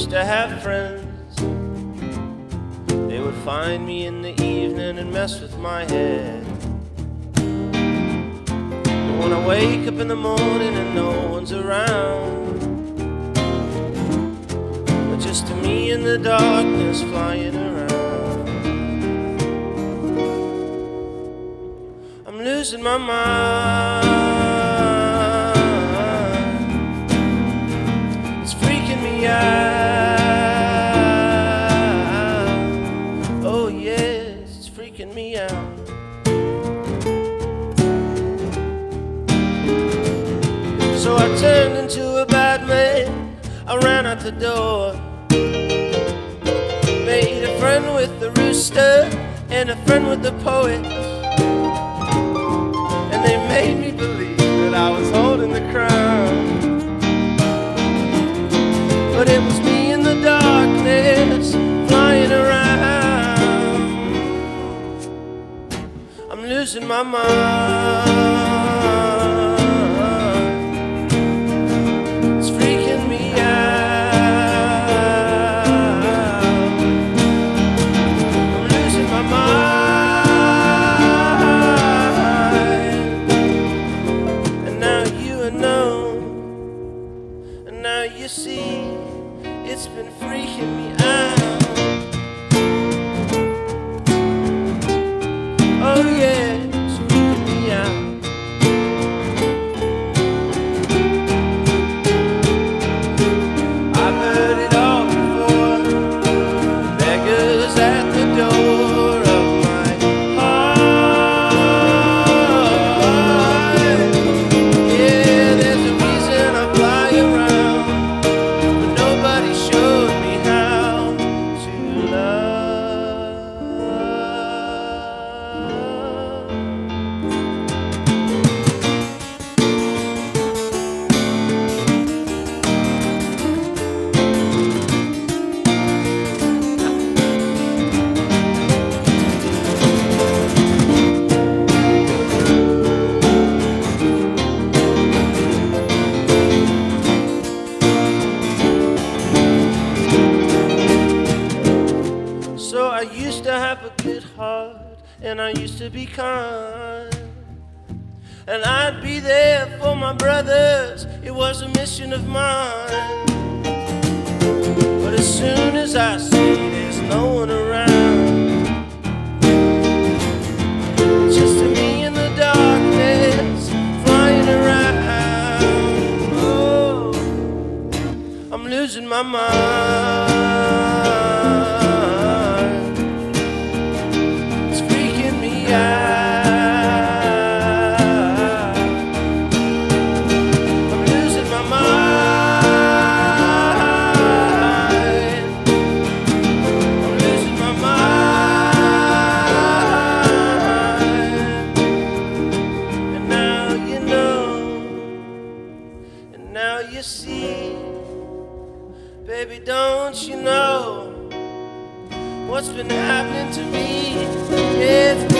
used to have friends. They would find me in the evening and mess with my head. But when I wake up in the morning and no one's around, but just me in the darkness flying around, I'm losing my mind. It's freaking me out. Me out. So I turned into a bad man. I ran out the door, made a friend with the rooster and a friend with the poet, and they made me believe that I was holding the crown. But it was me in the darkness flying around. I'm losing my mind. It's freaking me out. I'm losing my mind. And now you know, and now you see, it's been freaking me out. Oh yeah, it's freaking me out. I've heard it all before. Beggars at the door of my heart. Yeah, there's a reason I fly around, but nobody showed me how to love. So I used to have a good heart, and I used to be kind, and I'd be there for my brothers. It was a mission of mine. But as soon as I see there's no one around, just me in the darkness flying around, oh, I'm losing my mind. I'm losing my mind. I'm losing my mind. And now you know, and now you see, baby, don't you know what's been happening to me? It's